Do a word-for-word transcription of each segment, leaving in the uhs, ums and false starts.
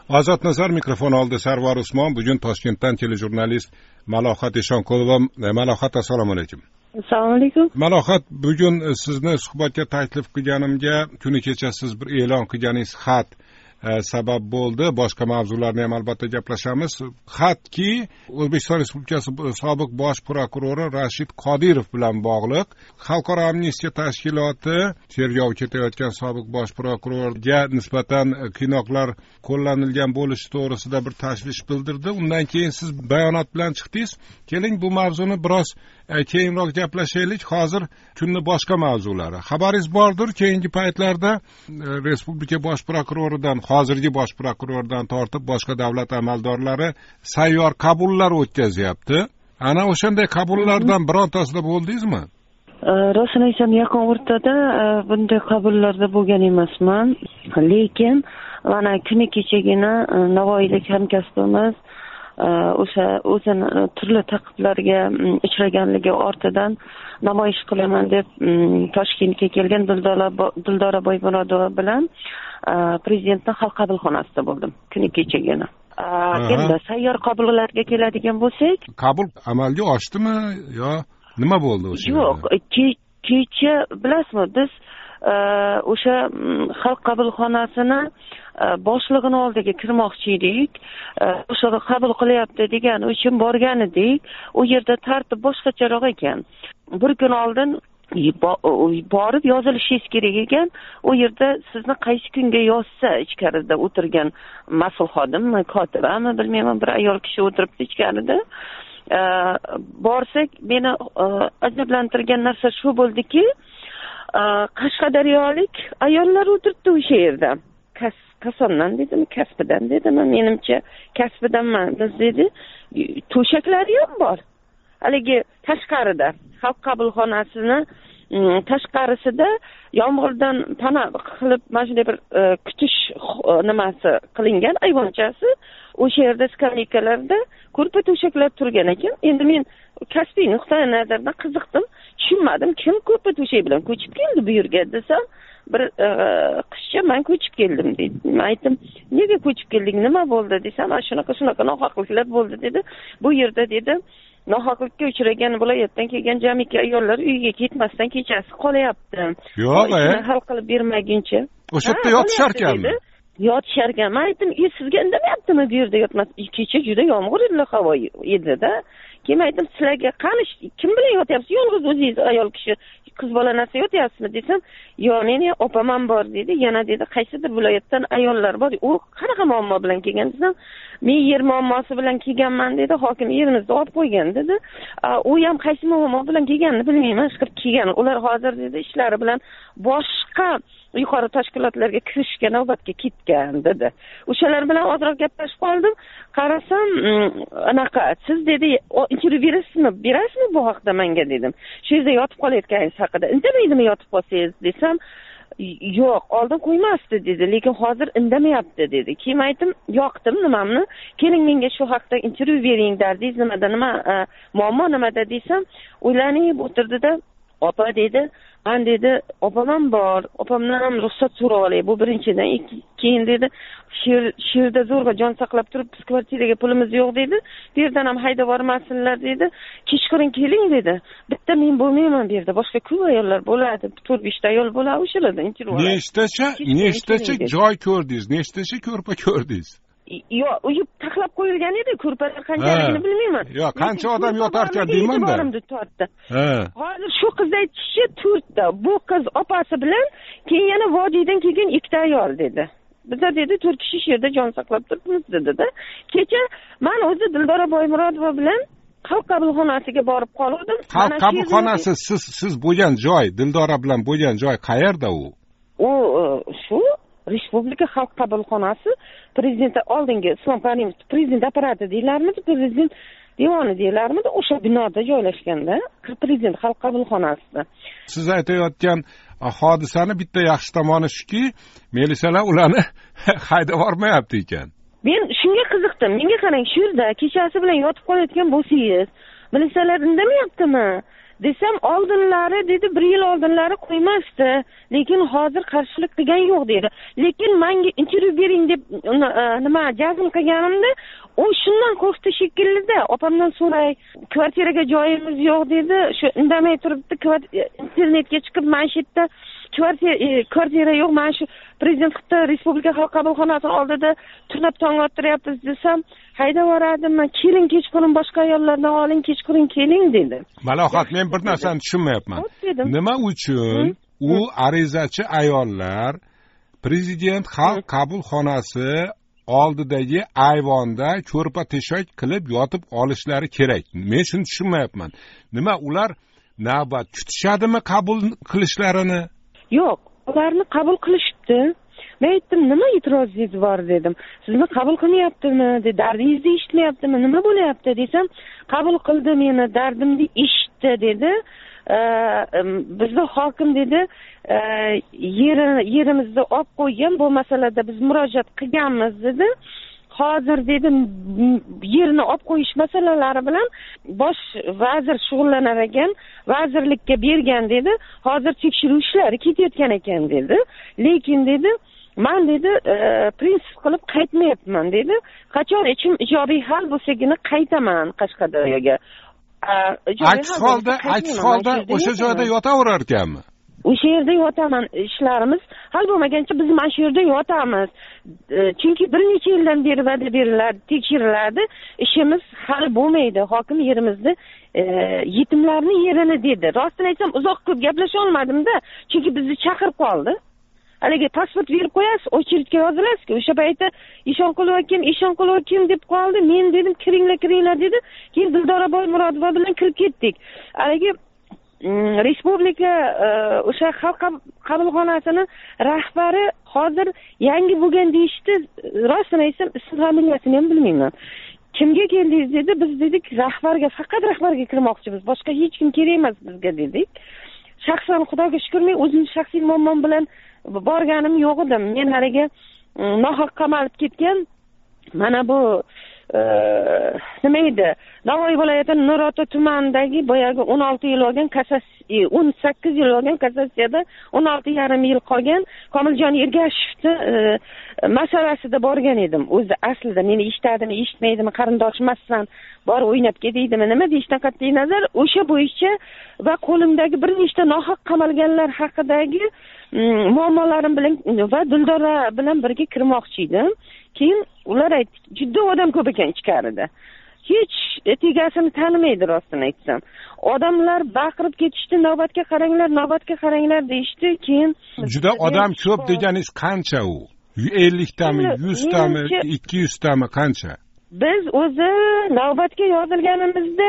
Ozodnazar mikrofon oldi. Sarvar Usmon. Bugun Toshkentdan telejurnalist Malohat Eshonqulova. Malohat, assalomu alaykum. Assalomu alaykum. Malohat, bugun sizni suhbatga taklif qilganimga kuni kecha siz bir e'lon qilganingiz xat sabab bo'ldi. Boshqa mavzularni ham albatta gaplashamiz. Xatki O'zbekiston Respublikasi sobiq bosh prokurori Rashid Qodirov bilan bog'liq. Xalqaro amnistiya tashkiloti tergov ketayotgan sobiq bosh prokurorga nisbatan qiynoqlar qo'llanilgan bo'lishi to'g'risida bir tashvish bildirdi. Undan keyin siz bayonot bilan chiqdingiz. Keling, bu mavzuni biroz keyinroq gaplashaylik. Hozir kunni boshqa mavzulari. Xabaringiz bordir, keyingi paytlarda Respublika bosh prokuroridan, hozirgi bosh prokurordan tortib boshqa davlat amaldorlari sayyor qabullar o'tkazyapti. Ana o'shanday qabullardan birontasida bo'ldingizmi? Rostini aytsam, yaqin o'rtada bunday qabullarda bo'lgan emasman. Lekin mana kuni kechagina navoiylik hamkasbimiz o'sha o'zini turli ta'qiblarga uchraganligi ortidan namoyish qilaman deb Toshkentga kelgan Dildora Boymurodova bilan Prezidentning xalq qabulxonasida bo'ldim kuni kechagina. Endi sayyor qabullarga keladigan bo'lsak, qabul amalga oshdimi yo nima bo'ldi o'sha? Yo'q, kecha bilasizmi, biz o'sha xalq qabulxonasini boshlig'ini oldiga kirmoqchi edik. O'sha qabul qilyapti degan uchun borgan edik. U yerda tartib boshqacharoq ekan. Bir kun oldin borib yozilishingiz kerak ekan. U yerda sizni qaysi kunga yozsa ichkarida o'tirgan mas'ul xodimmi, kotibami bilmayman, bir ayol kishi o'tiribdi ichkarida. Borsak, meni ajablantirgan narsa shu bo'ldiki, Qashqadaryolik ayollar o'tiribdi o'sha yerda. Kasondan dedimi, kasbidan dedimi, menimcha kasbidanman biz dedi. To'shaklari ham bor. Haligi tashqarida, xalq qabulxonasini tashqarisida yomg'irdan pana qilib mana shunday bir kutish nimasi qilingan ayvonchasi. O'sha yerda skameykalarda ko'rpa to'shaklar turgan ekan. Endi men kasbiy nuqtai nazardan qiziqdim, tushunmadim, kim ko'rpa to'shak bilan ko'chib keldi bu yerga desam, bir qizcha men ko'chib keldim dedi. Men aytdim, nega ko'chib kelding, nima bo'ldi desam, shunaqa shunaqa nohaqliklar bo'ldi dedi. Bu yerda dedi, nohaqlikka uchragan viloyatdan kelgan jamiki ayollar uyiga ketmasdan kechasi qolyapti. Yo'q, hal qilib bermaguncha. O'sha yerda yotishar ekanmi? Yotishar ekan. Men aytdim, "E, sizga indamayaptimi bu yerda yotmas? Kecha juda yomg'irli havo edi-da." Keyin aytdim, "Sizlarga qanish, kim bilan yotyapsiz? Yolg'iz o'zingiz ayol kishi, qiz bola narsa yotyapsizmi?" desam, "Yo'q, meni opam bor" dedi. Yana dedi, "Qaysidir viloyatdan ayollar bor. U qanaqa muammo bilan kelgan?" desam, "Men yer muammosi bilan kelganman" dedi. "Hokim yerimizni olib qo'ygan" dedi. "U ham qaysi muammo bilan kelganini bilmayman, chiqib kelgan. Ular hozir" dedi, "ishlari bilan boshqa yuqori tashkilotlarga kirishga navbatga ketgan" dedi. O'shalar bilan ozroq gaplashib qoldim. Qarasam, anaqa, "Siz" dedi, "intervyu berasizmi? Berasizmi bu haqda menga" dedim. "Shu yerda yotib qolayotganingiz haqida indamaydimi yotib qolsangiz" desam, "Yo'q, oldin qo'ymasdi" dedi, "lekin hozir indamayapti" dedi. Keyin aytdim, yoqdim nimamni, "Keling menga shu haqda intervyu bering, dardingiz nimada, nima muammo nimada" desam, o'ylanib o'tirdida, "Opa" dedi, "Men" dedi, "opam ham bor, opamdan ham ruxsat so'rab olay. Bu birinchidan, keyin" dedi, "shu yerda zo'rg'a jon saqlab turib, biz kvartiraga pulimiz yo'q" dedi. "Bu yerdan ham haydab bormasinlar" dedi. "Kechqurun keling" dedi. "Bitta men bo'lmayman bu yerda, boshqa ko'p ayollar bo'ladi, to'rt beshta ayol bo'ladi o'shalardan intervyu." Nechtacha, nechtacha joy ko'rdingiz? Nechtacha ko'rpa ko'rdingiz? Yo'q, uyib taxlab qo'yilgan edi, ko'rpalar qanchaligini bilmayman. Yo'q, qancha odam yotar ekan deyman-da. Hozir shu qiz aytishicha to'rtta. Bu qiz opasi bilan, keyin yana vodiydan kelgan ikkita ayol dedi. Bizlar dedi to'rt kishi shu yerda jon saqlab turibmiz dedi-da. Kecha men o'zi Dildora Boymurodova bilan xalq qabulxonasiga borib qoldim. Xalq qabulxonasi siz siz bo'lgan joy, Dildora bilan bo'lgan joy qayerda u? U shu Respublika xalq qabulxonasi prezident oldingi Islom Karimov prezident apparati deylarmidi, prezident devoni deylarmidi, o'sha binoda joylashganda prezident xalq qabulxonasida. Siz aytayotgan hodisani bitta yaxshi tomoni shuki, militsiyalar ularni haydab bormayapti ekan. Men shunga qiziqdim. Menga qarang, shu yerda kechasi bilan yotib qolayotgan bo'lsangiz, militsiyalar indamayaptimi desam oldinlari dedi bir yil oldinlari qo'ymasdi, lekin hozir qarshilik qilgan yo'q dedi. Lekin menga intervyu bering deb nima jazm qilganimda u shundan qo'rqdi shekillida. Opamdan so'ray, kvartiraga joyimiz yo'q dedi. Shu indamay turibdi, internetga chiqib mana shu yerda kvartira yo'q, mana shu prezident xitda respublika xalq qabulxonasi oldida tunab tong ottiryapmiz desam, haydab yubordim. Keling kechqurun boshqa ayollardan oling, kechqurun keling dedi. Malohat, men bir narsani tushunmayapman. Nima uchun u arizachi ayollar prezident xalq qabulxonasi oldidagi ayvonda ko'rpa teshak qilib yotib olishlari kerak? Men shuni tushunmayapman. Nima ular navbat kutishadimi qabul qilishlarini? Yo'q, ularni qabul qilishibdi. Men aytdim, nima e'tirozingiz bor dedim. Sizni qabul qilmayaptimi? dedi. Dardingizni eshitmayaptimi? Nima bo'lyapti desam, qabul qildi meni, dardimni eshitdi dedi. Bizni hokim dedi, yerimizni olib qo'ygan, bu masalada biz murojaat qilganmiz dedi. Hozir dedi yerni olib qo'yish masalalari bilan bosh vazir shug'ullanar ekan, vazirlikka bergan dedi. Hozir tekshiruv ishlari ketayotgan ekan dedi. Lekin dedi, men dedi prinsip qilib qaytmayapman dedi. Qachon ichim ijobiy hal bo'lsagina qaytaman Qashqadaryoga. Aks holda, aks holda o'sha joyda yotaverar ekanmi? O'sha yerda yotaman, ishlarimiz hal bo'lmaguncha biz mana shu yerda yotamiz. Chunki bir necha yildan beri va'da beriladi, tekshiriladi, ishimiz hal bo'lmaydi. Hokim yerimizni yetimlarning yerini dedi. Rostini aytsam, uzoq ko'p gaplasha olmadim-da, chunki bizni chaqirib qoldi. Haligi pasport berib qo'yasiz, очередьga yozilasiz-ku. O'sha paytda Eshonqulova kim, Eshonqulova kim deb qoldi. Men dedim, kiringlar, kiringlar dedi. Keyin Dildoraboy Murodova bilan kirib ketdik. Haligi respublika o'sha xalq qabulxonasini rahbari hozir yangi bo'lgan deyishdi. Rostini aytsam, ism familiyasini ham bilmayman. Kimga keldingiz dedi. Biz dedik, rahbarga, faqat rahbarga kirmoqchimiz. Boshqa hech kim kerak emas bizga dedik. Shaxsan Xudoga shukr, men o'zim shaxsiy muammom bilan borganim yo'q edim. Men haliga nohaq qamalib ketgan, mana bu nima edi? Navoiy viloyatining Nurota tumanidagi boyagi o'n olti yil olgan kassatsiya, o'n sakkiz yil olgan kassatsiyada o'n olti yarim yil qolgan Komiljon Ergashevni masalasida borgan edim. O'zi aslida meni eshitadimi, eshitmaydimi, qarindoshmassan, bor o'ynab ketaydimi, nima deyishdan qat'iy nazar, o'sha bo'yicha va qo'limdagi bir nechta nohaq qamalganlar haqidagi muammolarim bilan va Dildora bilan birga kirmoqchi edim. Keyin ular aytdi, juda odam ko'p ekan ichkarida. Hech tegasini tanimaydi rostini aytsam. Odamlar baqirib ketishdi, navbatga qaranglar, navbatga qaranglar deyishdi. Keyin juda odam ko'p deganingiz qancha u? ellik tami, yuz tami, ikki yuz tami qancha? Biz o'zi navbatga yozilganimizda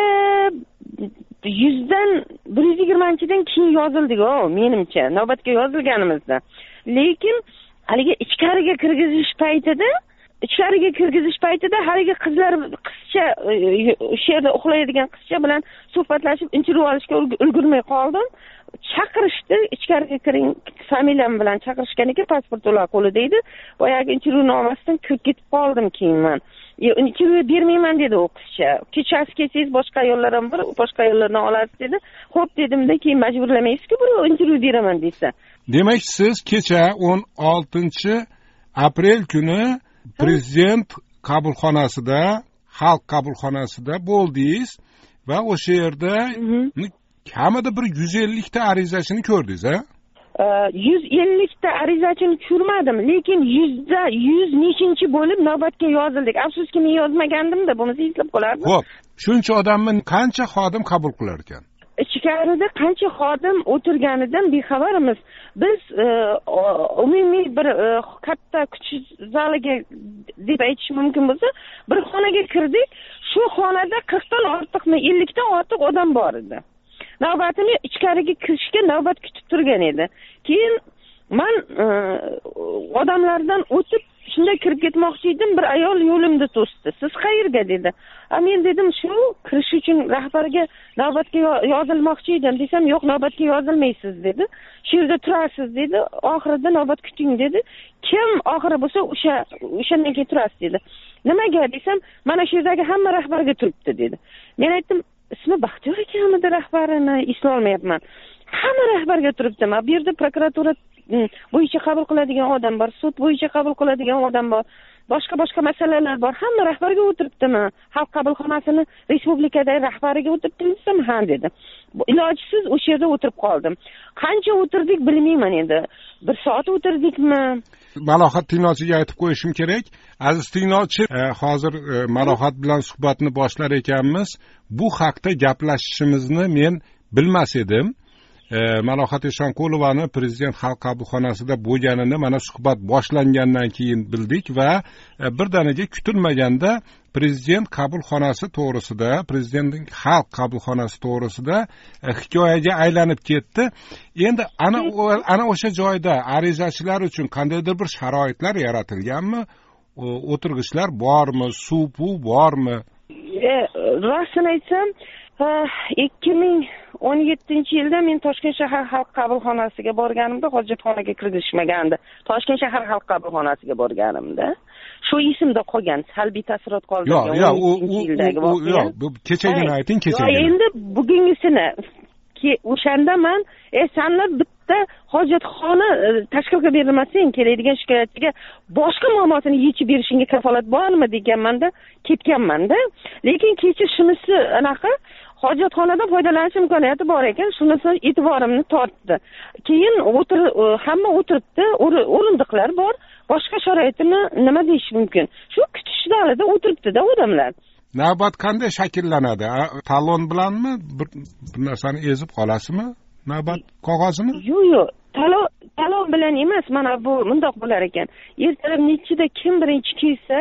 yuzdan bir yuz yigirmanchidan keyin yozildik-ku, menimcha, navbatga yozilganimizda. Lekin haligi ichkariga kirgizish paytida ichkariga kirgizish paytida haligi qizlar qizcha o'sha yerda uxlaydigan qizcha bilan suhbatlashib intervyu olishga ulgurmay qoldim. Chaqirishdi, ichkariga kiring, familiyam bilan chaqirishgan ekan, pasport ular qo'lida edi. Boyagi intervyu nomasidan kirib ketib qoldim keyin men. Intervyu bermayman dedi u qizcha. Kechasi kelsangiz boshqa ayollar ham bor, boshqa ayollardan olasiz dedi. Xo'p dedimda, keyin majburlamaysiz-ku, bir intervyu beraman desa. Demak, siz kecha o'n oltinchi aprel kuni prezident qabulxonasida, xalq qabulxonasida bo'ldingiz va o'sha yerda kamida bir yuz ellik ta arizachini ko'rdingiz, ha? yuz ellik ta arizachini ko'rmadim, lekin yuzda yuz nechinchi bo'lib navbatga yozildik. Afsuski men yozmagandim-da, bo'lmasa eslab qolardim. Xo'p, shuncha odamni qancha xodim qabul qilar ekan? Ichkarida qancha xodim o'tirganidan bexabarmiz. Biz umumiy bir katta kuchli zaliga deb aytish mumkin bo'lsa, bir xonaga kirdik. Shu xonada qirqdan ortiqmi, ellikdan ortiq odam bor edi. Navbatini ichkariga kirishga navbat kutib turgan edi. Keyin men odamlardan o'tib shunda kirib ketmoqchi edim, bir ayol yo'limda to'sdi. Siz qayerga dedi. A men dedim, shu kirish uchun rahbarga navbatga yozilmoqchi edim desam, yo'q, navbatga yozilmaysiz dedi. Shu yerda turasiz dedi. Oxirida navbat kuting dedi. Kim oxiri bo'lsa, o'sha o'shandan keyin turasiz dedi. Nimaga desam, mana shu yerdagi hamma rahbarga turibdi dedi. Men aytdim, ismi Baxtiyor ekanmidi rahbarini eslolmayapman. Hamma rahbarga turibdi. Bu yerda prokuratura bo'yicha qabul qiladigan odam bor, sud bo'yicha qabul qiladigan odam bor. Boshqa boshqa masalalar bor. Hamma rahbarga o'tiribdimi? Xalq qabulxonasini respublikadagi rahbariga o'tiribdimi desam, ha dedi. Ilojsiz o'sha yerda o'tirib qoldim. Qancha o'tirdik bilmayman endi. Bir soat o'tirdikmi? Malohat tinglovchiga aytib qo'yishim kerak. Aziz tinglovchi, hozir Malohat bilan suhbatni boshlar ekanmiz. Bu haqda gaplashishimizni men bilmas edim. Malohat Eshonqulovani prezident xalq qabulxonasida bo'lganini mana suhbat boshlangandan keyin bildik va birdaniga kutilmaganda prezident qabulxonasi to'g'risida, prezidentning xalq qabulxonasi to'g'risida hikoyaga aylanib ketdi. Endi ana ana o'sha joyda arizachilar uchun qandaydir bir sharoitlar yaratilganmi? O'tirg'ichlar bormi? Suv bormi? Rostini aytsam, ikki ming o'n yettinchi yilda men Toshkent shahar xalq qabulxonasiga borganimda hojatxonaga kirgizishmagandi. Toshkent shahar xalq qabulxonasiga borganimda shu esimda qolgan, salbiy taassurot qolgan. Yo'q, yo'q, u yo'q, bu kechagina ayting, kechagina. Endi bugungisini o'shanda men e sanlar bitta hojatxona tashkil qilib berilmasang keladigan shikoyatchiga boshqa muammosini yechib berishingga kafolat bormi deganmanda ketganmanda. Lekin kecha shunisi anaqa hojatxonadan foydalanish imkoniyati bor ekan, shunisi e'tiborimni tortdi. Keyin o'tir hamma o'tiribdi, o'rindiqlar bor. Boshqa sharoitini nima deyish mumkin? Shu kutish zalida o'tiribdi-da odamlar. Navbat qanday shakllanadi? Talon bilanmi bir, bir narsani ezib qolasizmi? Navbat qog'ozini? Yo'q, yo'q. Talon talon bilan emas, mana bu mundoq bo'lar ekan. Ertalab nechida kim birinchi kelsa,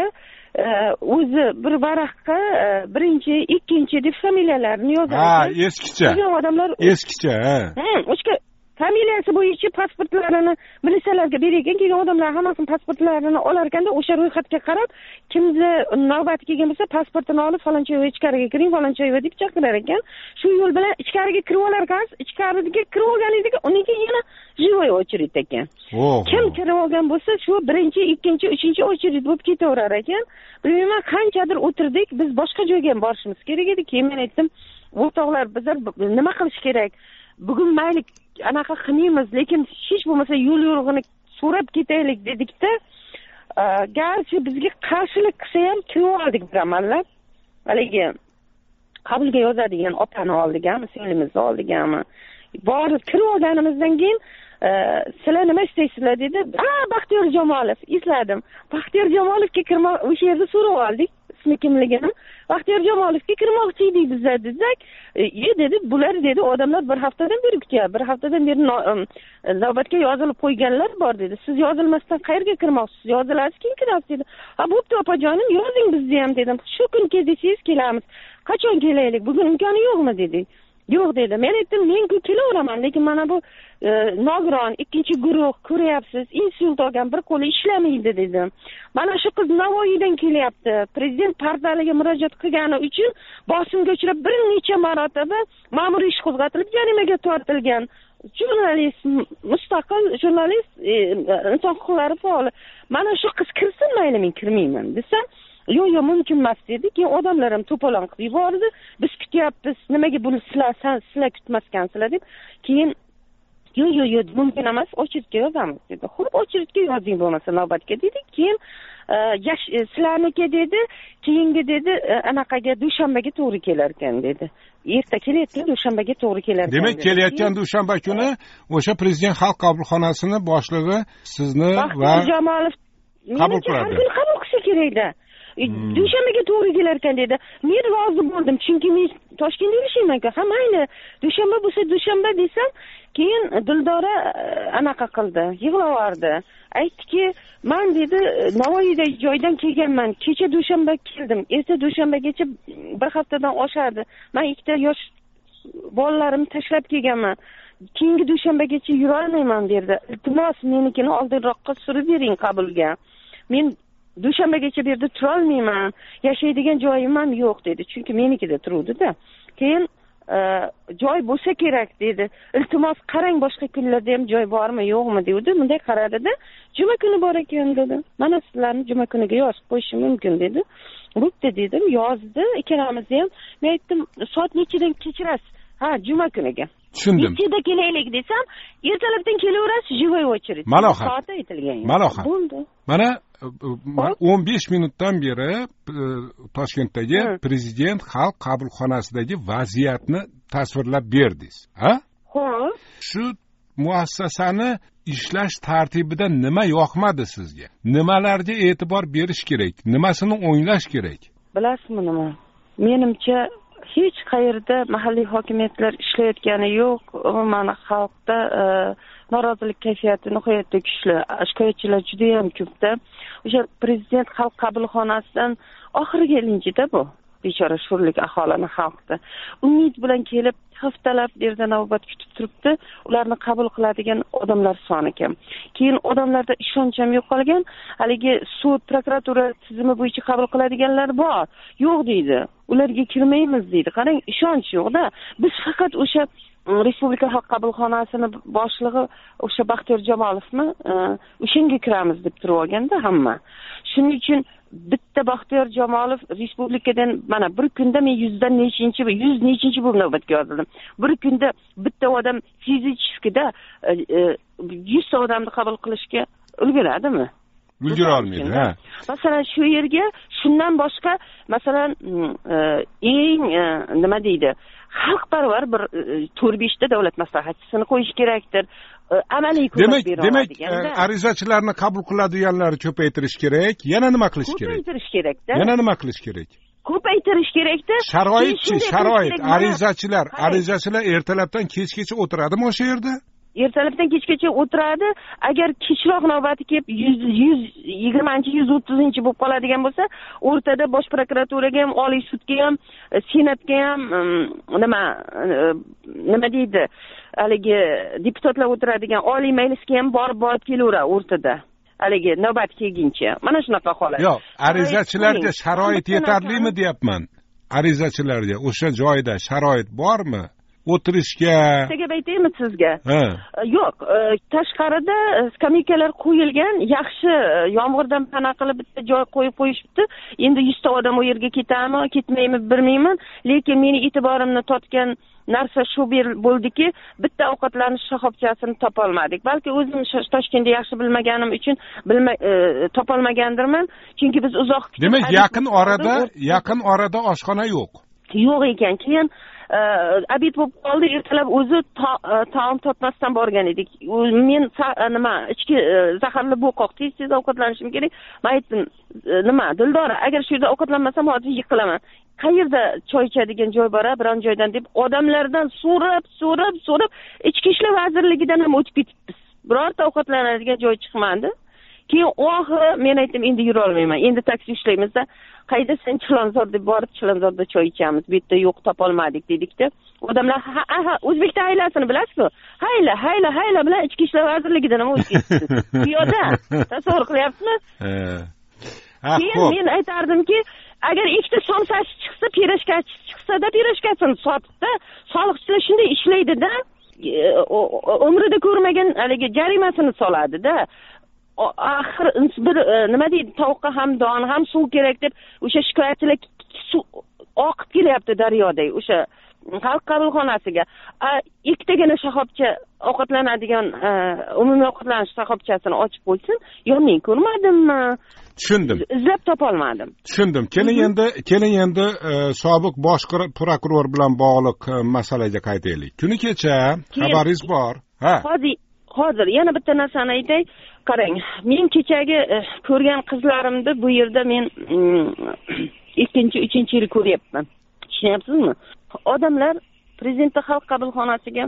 o'zi bir varaqqa birinchi, ikkinchi deb familiyalarini yozadi. Ha, eskicha. Odamlar eskicha, ha. Ha, o'shqa familiyasi bo'yicha pasportlarini militsiyalarga bergan, keyin odamlar hammasini pasportlarini olar ekanda, o'sha ro'yxatga qarab, kimda navbati kelgan bo'lsa, pasportini olib faloncha ichkariga kiring, faloncha deb chaqirar ekan. Shu yo'l bilan ichkariga kirib olar ekan, ichkariga kirib olganingizda uning yana живой очередь ekan. Kim kirib olgan bo'lsa, shu birinchi, ikkinchi, uchinchi очередь bo'lib ketaverar ekan. Bilmayman, qanchadir o'tirdik, biz boshqa joyga ham borishimiz kerak edi. Keyin men aytdim, o'rtoqlar, bizlar nima qilish kerak? Bugun mayli anaqa qilmaymiz, lekin hech bo'lmasa yo'l yo'rig'ini so'rab ketaylik dedikda, garchi bizga qarshilik qilsa ham kirib oldik bir amallab. Haligi qabulga yozadigan opani oldigami, singlimizni oldigami, borib kirib olganimizdan keyin sizlar nima istaysizlar dedi. Ha, Baxtiyor Jamolov, esladim. Baxtiyor Jamolovga kirmoq, o'sha yerda so'rab oldik ismi kimligini. Baxtiyor Jamolovga kirmoqchi edik bizlar desak, "Ye" dedi, bular dedi, odamlar bir haftadan beri kutyapti. Bir haftadan beri navbatga yozilib qo'yganlar bor dedi. Siz yozilmasdan qayerga kirmoqchisiz? Yozilasiz, keyin kirasiz dedi. "Ha, bo'pti opajonim, yozing bizni ham" dedim. "Shu kun kelsangiz kelamiz. Qachon kelaylik? Bugun imkoni yo'qmi?" dedi. "Yo'q" dedi. Men aytdim, "Men ku kelaveraman, lekin mana bu nogiron ikkinchi guruh ko'ryapsiz, insult olgan, bir qo'li ishlamaydi" dedim. "Mana shu qiz Navoiydan kelyapti. Prezident portaliga murojaat qilgani uchun bosimga uchrab bir necha marotaba ma'muriy ish qo'zg'atilib, jarimaga tortilgan. Jurnalist, mustaqil jurnalist, inson huquqlari faoli. Mana shu qiz kirsin, mayli men kirmayman" desam, "Yo'q, yo'q, mumkin emas" dedi. Keyin odamlar ham to'polon qilib yubordi. "Biz kutyapmiz, nimaga buni sizlar sizlar kutmaskansizlar" deb. Keyin "Yo'q, yo'q, yo'q, mumkin emas, ochiritga yozamiz" dedi. "Xo'p, ochiritga yozing bo'lmasa navbatga" dedik. Keyin sizlarniki dedi, keyingi dedi, anaqaga dushanbaga to'g'ri kelar ekan dedi. Erta kelayotgan dushanbaga to'g'ri kelar ekan. Demak, kelayotgan dushanba kuni o'sha prezident xalq qabulxonasini boshlig'i sizni va Jamolov qabul qiladi. Qabul qilsa kerak-da. Dushanbaga to'g'ri kelar ekan dedi. Men rozi bo'ldim, chunki men Toshkentda yashayman-ku. Ha, mayli, dushanba bo'lsa dushanba desam, keyin Dildora anaqa qildi, yig'laverdi. Aytdiki, "Men dedi, Navoiyda joydan kelganman. Kecha dushanba keldim. Erta dushanbagacha bir haftadan oshadi. Men ikkita yosh bolalarimni tashlab kelganman. Keyingi dushanbagacha yura olmayman" dedi. "Iltimos, menikini oldinroqqa surib bering qabulga. Men dushanbagacha bu yerda tura olmayman. Yashaydigan joyim ham yo'q" dedi. Chunki menikida turuvdi-da. Keyin joy bo'lsa kerak dedi. "Iltimos qarang, boshqa kunlarda ham joy bormi, yo'qmi" dedi. Bunday qaradi-da, "Juma kuni bor ekan" dedi. "Mana sizlarni juma kuniga yozib qo'yishim mumkin" dedi. bo'pti dedim, yozdi ikkalamizni ham. Men aytdim, soat nechidan kechirasiz? Ha, juma kuniga. Tushundim. Nechida kelaylik desam, ertalabdan kelaverasiz, живой очередь. Malohat. Soat aytilgan. Malohat. Bo'ldi. Mana o'n besh minutdan beri Toshkentdagi prezident xalq qabulxonasidagi vaziyatni tasvirlab berdingiz, ha? Xo'p. Shu muassasani ishlash tartibida nima yoqmadi sizga? Nimalarga e'tibor berish kerak? Nimasini o'nglash kerak? Bilasizmi nima? Menimcha hech qayerda mahalliy hokimiyatlar ishlayotgani yo'q. Umuman xalqda norozilik kayfiyati nihoyatda kuchli. Shikoyatchilar juda ham ko'pda. O'sha prezident xalq qabulxonasidan oxirgi ilinjida bu. Bechora sho'rlik aholini xalqda umid bilan kelib haftalab yerda navbat kutib turibdi. Ularni qabul qiladigan odamlar soni kam. Keyin odamlarda ishonch ham yo'qolgan. Haligi sud, prokuratura tizimi bo'yicha qabul qiladiganlar bor. Yo'q deydi. Ularga kirmaymiz deydi. Qarang, ishonch yo'q-da. Biz faqat o'sha Respublika xalq qabulxonasini boshlig'i o'sha Baxtiyor Jamolovni o'shanga kiramiz deb turib olganda hamma. Shuning uchun bitta Baxtiyor Jamolov respublikadan mana bir kunda men yuzdan nechinchi, yuz nechinchi bo'lib navbatga yozildim. Bir kunda bitta odam fiziskida yuzta odamni qabul qilishga ulguradimi? Ulgura olmaydi, ha. Masalan, shu yerga shundan boshqa, masalan, eng nima deydi? Xalqparvar bir to'rt beshta davlat maslahatchisini qo'yish kerakdir. Amaliy ko'mak bera oladigan. Demak, arizachilarni qabul qiladiganlarni ko'paytirish kerak. Yana nima qilish kerak? Ko'paytirish kerak-da. Yana nima qilish kerak? Ko'paytirish kerak-da. Sharoitchi, sharoit, arizachilar, arizachilar ertalabdan kechgacha o'tiradimi o'sha yerda? Ertalabdan kechgacha o'tiradi. Agar kechroq navbati kelib yuz yigirmanchi, yuz o'ttizinchi bo'lib qoladigan bo'lsa, o'rtada bosh prokuraturaga ham, oliy sudga ham, senatga ham nima nima deydi? Haligi deputatlar o'tiradigan oliy majlisga ham borib borib kelaveradi o'rtada. Haligi navbat kelguncha. Mana shunaqa holat. Yo'q, arizachilarga sharoit yetarlimi deyapman. Arizachilarga o'sha joyda sharoit bormi? O'tirishga. Sizga aytaymi sizga? Yo'q, tashqarida skameykalar qo'yilgan, yaxshi yomg'irdan pana qilib bitta joy qo'yib qo'yishibdi. Endi yuzta odam u yerga ketadimi, ketmaymi bilmayman, lekin meni e'tiborimni tortgan narsa shu bo'ldiki, bitta ovqatlanish shoxobchasini topa olmadik. Balki o'zim Toshkentda yaxshi bilmaganim uchun bilma topolmagandirman, chunki biz uzoq kutib. Demak, yaqin orada, yaqin orada oshxona yo'q. Yo'q ekan. Keyin abid bo'lib qoldi, ertalab o'zi taom topmasdan borgan edik. Men nima, ichki zaharli bo'qoq tez-tez ovqatlanishim kerak. Men aytdim, nima, Dildora, agar shu yerda ovqatlanmasam hozir yiqilaman. Qayerda choy ichadigan joy bor, biron joydan deb odamlardan so'rab, so'rab, so'rab ichki ishlar vazirligidan ham o'tib ketibmiz. Birorta ovqatlanadigan joy chiqmadi. Keyin oxiri men aytdim, endi yura olmayman. Endi taksi ishlaymiz-da. Qayda sen Chilonzor deb borib, Chilonzorda choy ichamiz. Bu yerda yo'q, topolmadik dedik-da. Odamlar, ha, ha, o'zbek taylasini bilasizmi? Hayla, hayla, hayla bilan ichki ishlar vazirligidan ham o'tib ketdi. Piyoda, tasavvur qilyapsizmi? Ha, keyin men aytardimki, agar ikkita somsachi chiqsa, pirojkachi chiqsa-da, pirojkasini sotib-da, soliqchilar shunday ishlaydi-da, umrida ko'rmagan haligi jarimasini soladi-da. Axir bir nima deydi, tovuqqa ham don, ham suv kerak deb o'sha shikoyatchilar suv oqib kelyapti daryoday, o'sha xalq qabulxonasiga. Ikkitagina shoxobcha ovqatlanadigan umumiy ovqatlanish shoxobchasini ochib qo'ysin. Yo, men ko'rmadimmi? Tushundim. Izlab topolmadim. Tushundim. Keling endi, keling endi sobiq bosh prokuror bilan bog'liq masalaga qaytaylik. Kuni kecha xabaringiz bor. Ha. Hozir Hozir yana bitta narsani aytay. Qarang, men kechagi ko'rgan qizlarimni bu yerda men ikkinchi, uchinchi yil ko'ryapman. Tushunyapsizmi? Odamlar prezident xalq qabulxonasiga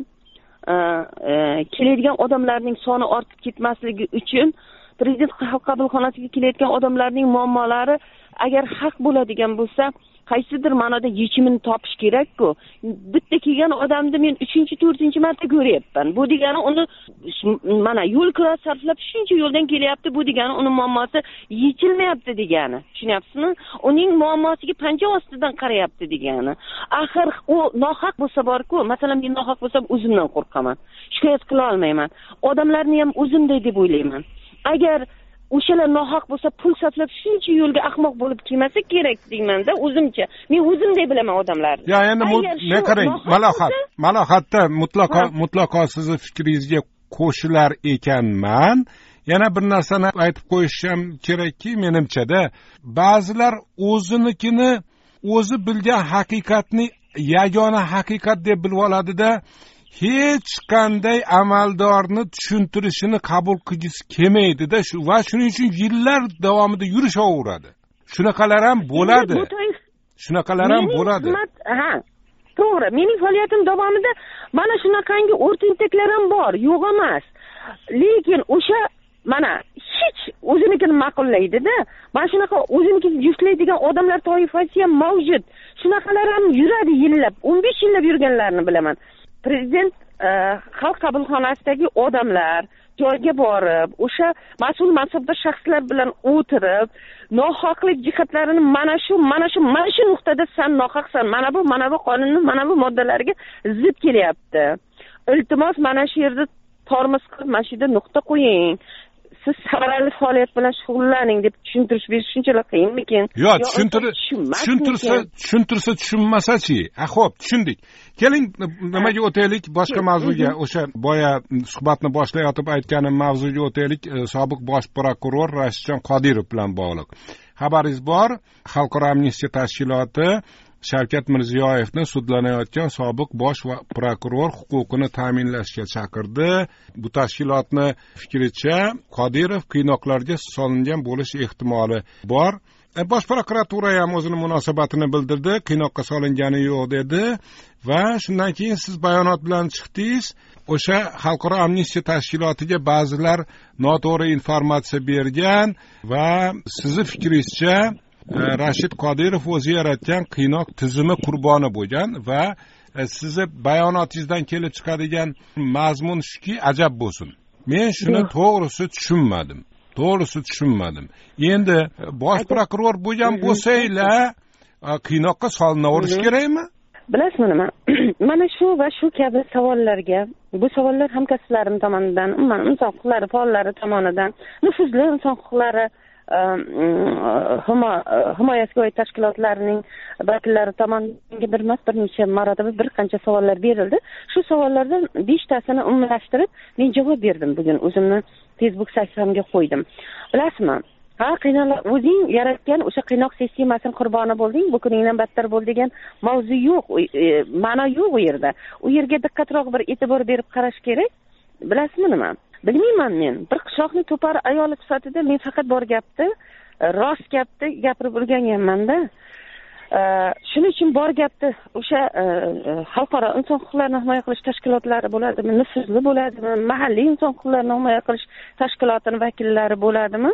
keladigan odamlarning soni ortib ketmasligi uchun prezident xalq qabulxonasiga kelayotgan odamlarning muammolari agar haq bo'ladigan bo'lsa, qaysidir ma'noda yechimini topish kerak-ku. Bitta kelgan odamni men uchinchi, to'rtinchi marta ko'ryapman. Bu degani uni mana yo'l kira sarflab shuncha yo'ldan kelyapti, bu degani uni muammosi yechilmayapti degani. Tushunyapsizmi? Uning muammosiga pancha ostidan qarayapti degani. Axir u nohaq bo'lsa bor-ku, masalan men nohaq bo'lsam o'zimdan qo'rqaman. Shikoyat qila olmayman. Odamlarni ham o'zimday deb o'ylayman. Agar o'shalar nohaq bo'lsa pul sarflab shuncha yo'lga ahmoq bo'lib kelmasa kerak deymanda o'zimcha. Men o'zimdek bilaman odamlarni. Ya endi ne qarang, malohat, malohatda mutlaqo mutlaqo sizni fikringizga qo'shilar ekanman. Yana bir narsani aytib qo'yishim kerakki, menimchada ba'zilar o'zinikini o'zi bilgan haqiqatni yagona haqiqat deb bilib oladida, hech qanday amaldorni tushuntirishini qabul qilgisi kelmaydida, shu va shuning uchun yillar davomida yurishaveradi. Shunaqalar ham bo'ladi. Shunaqalar ham bo'ladi. Ha, to'g'ri. Mening faoliyatim davomida mana shunaqangi o'rtintaklar ham bor, yo'q emas. Lekin o'sha mana hech o'zinikini ma'qullaydi-da. Mana shunaqa o'zinikini juftlaydigan odamlar toifasi ham mavjud. Shunaqalar ham yuradi yillab, o'n besh yillab yurganlarni bilaman. Prezident xalq qabulxonasidagi odamlar joyga borib, o'sha mas'ul mansabda shaxslar bilan o'tirib, nohaqlik jihatlarini mana shu, mana shu, mana shu nuqtada sen nohaqsan, mana bu, mana bu qonunning mana bu moddalariga zid kelyapti. Iltimos mana shu yerda tormoz qilib, mana shu yerda nuqta qo'ying. Siz samarali faoliyat bilan shug'ullaning deb tushuntirish berish shunchalar qiyinmikin? Yo'q, tushuntirsa, tushuntirsa, tushuntirsa tushunmasa-chi? Ha, xo'p, tushundik. Keling, nimaga o'taylik? Boshqa mavzuga, o'sha boya suhbatni boshlayotib aytganim mavzuga o'taylik. Sobiq bosh prokuror Rashidjon Qodirov bilan bog'liq. Xabaringiz bor, Xalqaro amnistiya tashkiloti Shavkat Mirziyoyevni sudlanayotgan sobiq bosh prokuror huquqini ta'minlashga chaqirdi. Bu tashkilotni fikricha Qodirov qiynoqlarga solingan bo'lish ehtimoli bor. Bosh prokuratura ham o'zining munosabatini bildirdi, qiynoqqa solingani yo'q dedi va shundan keyin siz bayonot bilan chiqdingiz. O'sha Xalqaro amnistiya tashkilotiga ba'zilar noto'g'ri informatsiya bergan va sizni fikringizcha Rashid Qodirov o'zi yaratgan qiynoq tizimi qurboni bo'lgan va sizni bayonotingizdan kelib chiqadigan mazmun shuki, ajab bo'lsin. Men shuni to'g'risi tushunmadim. To'g'risi tushunmadim. Endi bosh prokuror bo'lgan bo'lsanglar, qiynoqqa solinaverish kerakmi? Bilasizmi nima? Mana shu va shu kabi savollarga, bu savollar hamkasblarim tomonidan, inson huquqlari faollari tomonidan, nufuzli inson huquqlari himoyasiga oid tashkilotlarning vakillari tomonidan bir emas, bir necha marotaba bir qancha savollar berildi. Shu savollardan beshtasini umumlashtirib men javob berdim. Bugun o'zimni Facebook sahifamga qo'ydim. Bilasizmi? Ha, qiynoqlar o'zing yaratgan o'sha qiynoq sistemasining qurboni bo'lding, bu kuningdan battar bo'l degan mavzu yo'q, ma'no yo'q u yerda. U yerga diqqatroq bir e'tibor berib qarash kerak. Bilasizmi nima? Bilmayman men. Bir qishloqni to'par ayoli sifatida men faqat bor gapni, rost gapni gapirib o'rganganman-da. Shuning uchun bor gapni o'sha xalqaro inson huquqlarini himoya qilish tashkilotlari bo'ladimi, nufuzli bo'ladimi, mahalliy inson huquqlarini himoya qilish tashkilotining vakillari bo'ladimi?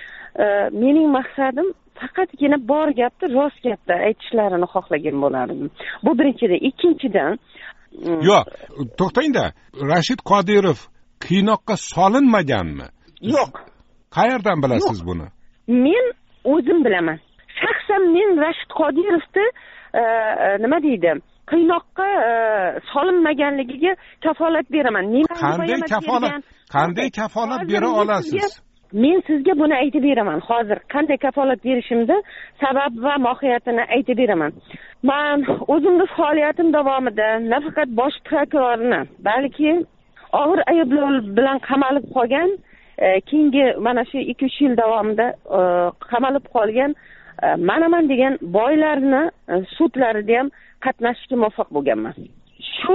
Mening maqsadim faqatgina bor gapni, rost gapni aytishlarini xohlagan bo'lardim. Bu birinchidan. Ikkinchidan, yo'q, to'xtang-da. Rashid Qodirov qiynoqqa solinmaganmi? Yo'q. Qayerdan bilasiz buni? Men o'zim bilaman. Shaxsan men Rashid Qodirovni nima deydi? Qiynoqqa solinmaganligiga kafolat beraman. Qanday kafolat? Qanday kafolat bera olasiz? Men sizga buni aytib beraman. Hozir qanday kafolat berishimda sabab va mohiyatini aytib beraman. Men o'zimning faoliyatim davomida nafaqat bosh prokurorni, balki og'ir ayblar bilan qamalib qolgan, keyingi mana shu ikki uch yil davomida qamalib qolgan manaman degan boylarni sudlarida ham qatnashishga muvaffaq bo'lganman. Shu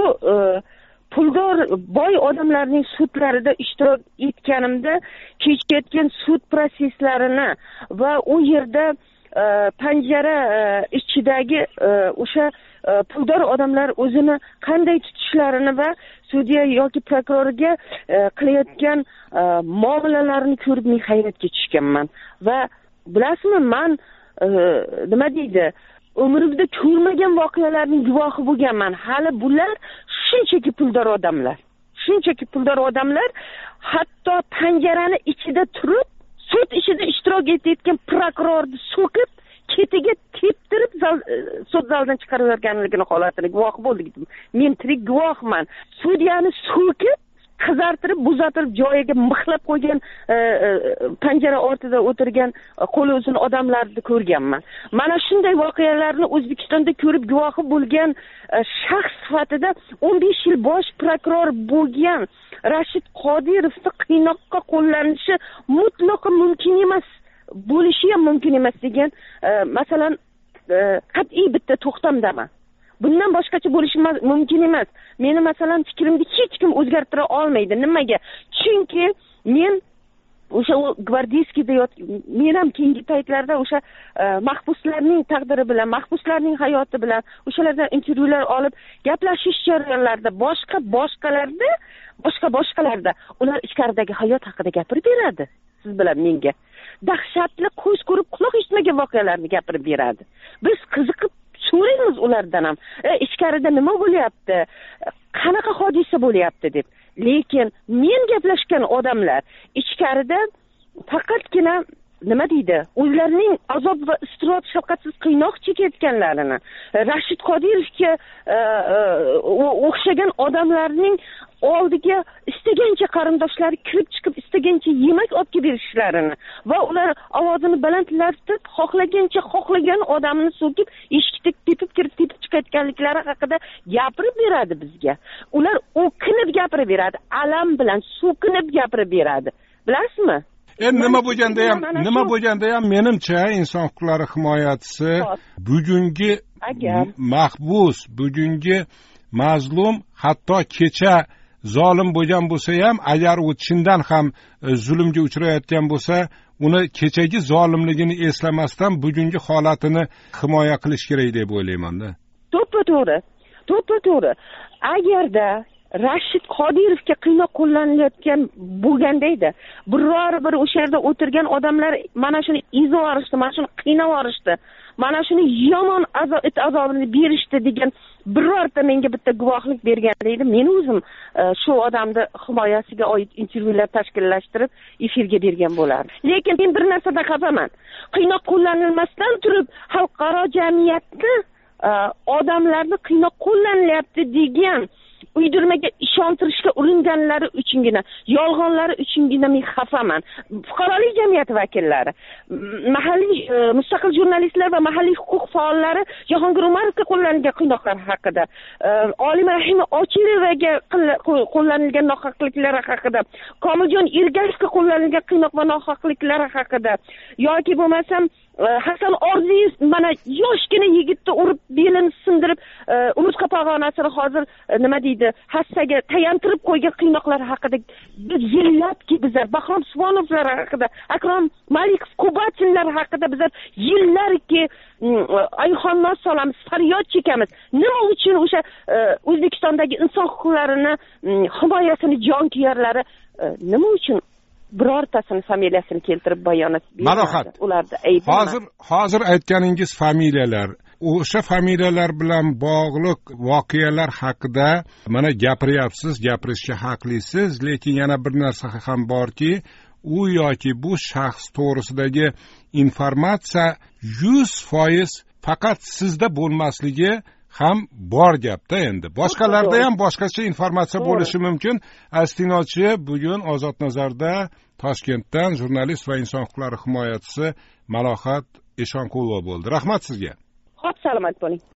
puldor boy odamlarning sudlarida ishtirok etganimda kechayotgan sud prosesslarini va u yerda panjara ichidagi o'sha puldor odamlar o'zini qanday tutishlarini va sudya yoki prokurorga qilayotgan muomalalarni ko'rib men hayratga tushganman. Va bilasizmi, men nima deydi, umrimda ko'rmagan voqealarning guvohi bo'lganman. Hali bular shunchaki puldor odamlar. Shunchaki puldor odamlar hatto panjarani ichida turib, sud ishida ishtirok etayotgan prokurorni so'kib, ketiga teptirib sud zalidan chiqarib yuborganligini holatini guvohi bo'ldik. Men tirik guvohman. Sudyani so'kib, qizartirib bo'zatirib joyiga mixlab qo'ygan panjara ortida o'tirgan qo'li uzun odamlarni ko'rganman. Mana shunday voqealarni O'zbekistonda ko'rib guvohi bo'lgan shaxs sifatida o'n besh yil bosh prokuror bo'lgan Rashid Qodirovni qiynoqqa qo'llanishi mutlaqo mumkin emas, bo'lishi ham mumkin emas degan masalan qat'iy bitta to'xtamdaman. Bundan boshqacha bo'lishi mumkin emas. Meni masalan fikrimni hech kim o'zgartira olmaydi. Nimaga? Chunki men o'sha gvardiyskida men ham keyingi paytlarda o'sha mahbuslarning taqdiri bilan, mahbuslarning hayoti bilan o'shalardan intervyular olib gaplashish jarayonlarida boshqa boshqalarda, boshqa boshqalarda ular ichkaridagi hayot haqida gapirib beradi. Siz bilan menga dahshatli ko'z ko'rib quloq eshitmagan voqealarni gapirib beradi. Biz qiziqib so'raymiz ulardan ham, e, ichkarida nima bo'lyapti, qanaqa hodisa bo'lyapti deb. Lekin men gaplashgan odamlar ichkarida faqatgina nima deydi, o'zlarining azob va iztirob, shafqatsiz qiynoq chekayotganlarini, Rashid Qodirovga o'xshagan odamlarning oldiga istagancha qarindoshlari kirib chiqib istagancha yemak olib kelib berishlarini va ular ovozini balandlatib xohlagancha xohlagan odamni so'kib eshikda tepib kirib tepib chiqayotganliklari haqida gapirib beradi bizga. Ular o'kinib gapirib beradi, alam bilan so'kinib gapirib beradi. Bilasizmi? Endi nima bo'lganda ham, nima bo'lganda ham menimcha inson huquqlari himoyachisi bugungi mahbus, bugungi mazlum, hatto kecha zolim bo'lgan bo'lsa ham, agar u chindan ham zulmga uchrayotgan bo'lsa, uni kechagi zolimligini eslamasdan bugungi holatini himoya qilish kerak deb o'ylayman-da. To'ppa-to'g'ri. To'ppa-to'g'ri. Agarda Rashid Qodirovga qiynoq qo'llanilayotgan bo'lganda edi, biror bir o'sha yerda o'tirgan odamlar mana shuni izov olishdi, mana shuni qiynab olishdi, mana shuni yomon azob it azobini berishdi degan birorta menga bitta guvohlik berganda edi, men o'zim shu odamni himoyasiga oid intervyular tashkillashtirib efirga bergan bo'lardim. Lekin men bir narsadan xafaman. Qiynoq qo'llanilmasdan turib xalqaro jamiyatni odamlarni qiynoq qo'llanilyapti degan uydirmaga ishontirishga uringanlari uchungina, yolg'onlari uchungina men xafaman. Fuqarolik jamiyati vakillari, mahalliy mustaqil jurnalistlar va mahalliy huquq faollari Jahongir Umarovga qo'llanilgan qiynoqlar haqida, Olima Rahima Ochirevaga qo'llanilgan nohaqliklar haqida, Komiljon Ergashevga qo'llanilgan qiynoq va nohaqliklar haqida yoki bo'lmasam Hasan Orziyev mana yoshgina yigitni urib belini sindirib, umurtqa pog'onasini hozir nima deydi, hassaga tayantirib qo'ygan qiynoqlar haqida biz yillabki bizlar Bahrom Suvonovlar haqida, Akrom Malikov, Kubatinlar haqida bizlar yillarki ayxonnos solamiz, faryod chekamiz. Nima uchun o'sha O'zbekistondagi inson huquqlarini himoyasini jonkuyarlari nima uchun birortasini familiyasini keltirib bayonot beradi? Ularda ayb. Hozir hozir aytganingiz familiyalar, o'sha familiyalar bilan bog'liq voqealar haqida mana gapiryapsiz, gapirishga haqlisiz, lekin yana bir narsa ham borki, u yoki bu shaxs to'g'risidagi informatsiya yuz foiz faqat sizda bo'lmasligi ham bor gapda endi. Boshqalarda ham boshqacha informatsiya bo'lishi mumkin. Astinochi bugun Ozod Nazarda Toshkentdan jurnalist va inson huquqlari himoyachisi Malohat Eshonqulova bo'ldi. Rahmat sizga. Xo'p, salomat bo'ling.